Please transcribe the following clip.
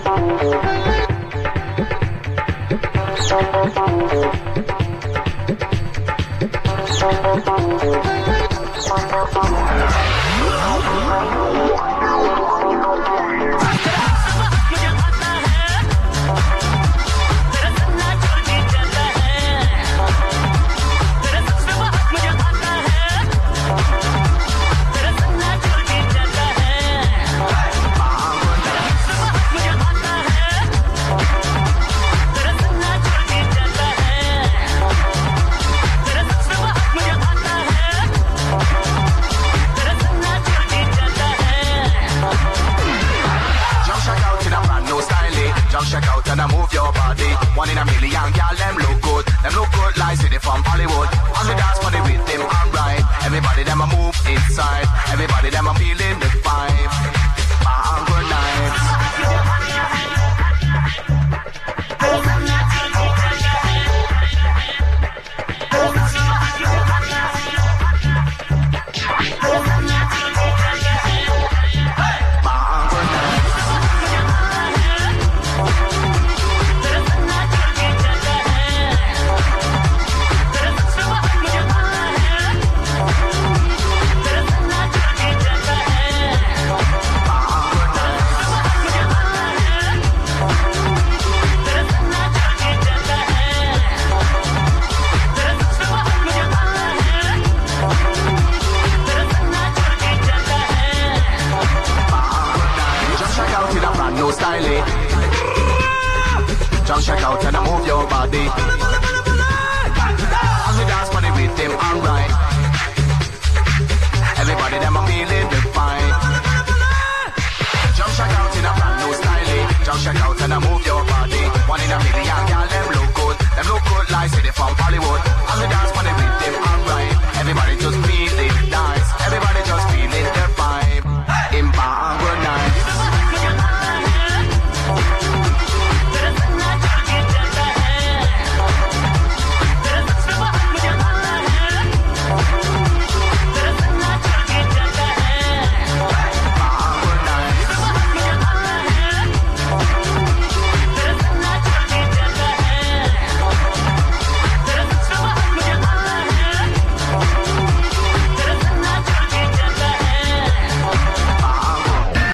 Just check out and move your body. As we dance for the rhythm, alright. Everybody them are feeling the fine. Just check out in a brand new style. Just check out and move your body. One in a million, girl, them look good. Them look good like city from Hollywood. As we dance